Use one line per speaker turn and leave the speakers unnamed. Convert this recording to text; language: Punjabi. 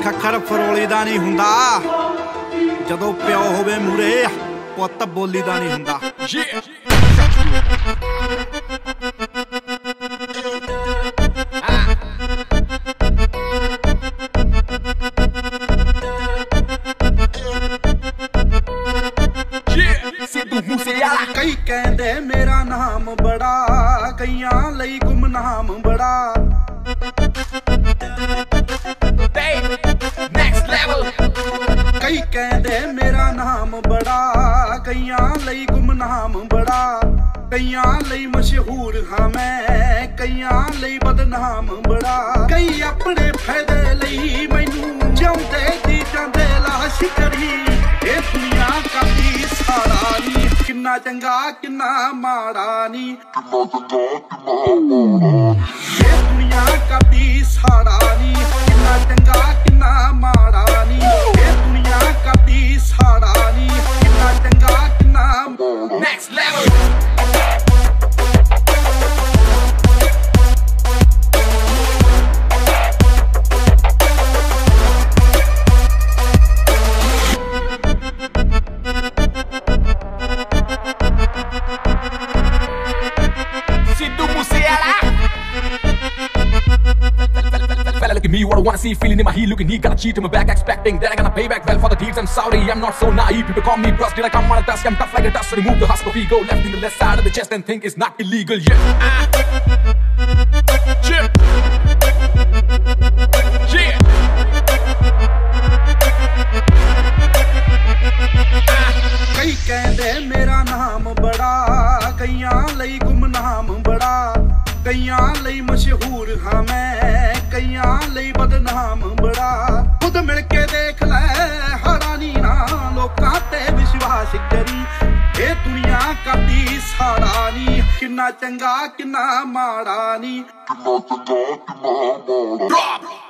ਖੱਖਰ ਫਰੋਲੀ ਦਾ ਨਹੀਂ ਹੁੰਦਾ, ਜਦੋਂ ਪਿਓ ਹੋਵੇ ਮੂਰੇ ਪੁੱਤ ਬੋਲੀ ਦਾ ਨਹੀਂ ਹੁੰਦਾ। ਕਈ ਕਹਿੰਦੇ ਮੇਰਾ ਨਾਮ ਬੜਾ, ਕਈਆਂ ਲਈ ਗੁਮਨਾਮ ਬੜਾ। ਕਈ ਕਹਿੰਦੇ ਮੇਰਾ ਨਾਮ ਬੜਾ, ਕਈਆਂ ਲਈ ਗੁਮਨਾਮ ਬੜਾ। ਕਈਆਂ ਲਈ ਮਸ਼ਹੂਰ ਹਾਂ ਮੈਂ, ਕਈਆਂ ਲਈ ਬਦਨਾਮ ਬੜਾ। ਕਈ ਆਪਣੇ ਫਾਇਦੇ ਲਈ ਮੈਨੂੰ ਜਿਉਂਦੇ ਜੀ ਜਾਂਦੇ ਲਾਸ਼ ਕਰੀ। ਇਹ ਦੁਨੀਆ ਕਾਦੀ ਸਾੜਾ ਨੀ, ਕਿੰਨਾ ਚੰਗਾ ਕਿੰਨਾ ਮਾੜਾ ਨੀ। ਇਹ ਦੁਨੀਆ ਕਾਦੀ ਸਾੜਾ ਨੀ, ਕਿੰਨਾ ਚੰਗਾ ਕਿੰਨਾ ਮਾੜਾ ਨੀ। ਇਹ ਦੁਨੀਆ ਕਾਦੀ ਸਾੜਾ ਨੀ, ਕਿੰਨਾ ਚੰਗਾ ਕਿੰਨਾ next level. Me what I wanna see, feeling in my heel, looking he gotta cheat in my back, expecting that I gonna pay back well for the deeds. I'm sorry, I'm not so naive. People call me brusty like I'm on a dusk. I'm tough like a dust, so remove the husk of ego, left in the left side of the chest and think it's not illegal. Yeah, chip, yeah. ਕਈ ਕਹਿੰਦੇ ਮੇਰਾ ਨਾਮ ਬੜਾ, ਕਈਆਂ ਲਈ ਗੁਮਨਾਮ ਬੜਾ। ਕਈਆਂ ਲਈ ਮਸ਼ਹੂਰ ਹਾਂ ਮੈਂ, ਕਈਆਂ ਲਈ ਬਦਨਾਮ ਬੜਾ। ਖੁਦ ਮਿਲ ਕੇ ਦੇਖ ਲੈ ਹੈਰਾਨੀ ਨਾ, ਲੋਕਾਂ ਤੇ ਵਿਸ਼ਵਾਸ ਕਰੀ। ਇਹ ਦੁਨੀਆ ਕਾਦੀ ਸਾੜਾ ਨੀ, ਕਿੰਨਾ ਚੰਗਾ ਕਿੰਨਾ ਮਾੜਾ ਨੀ।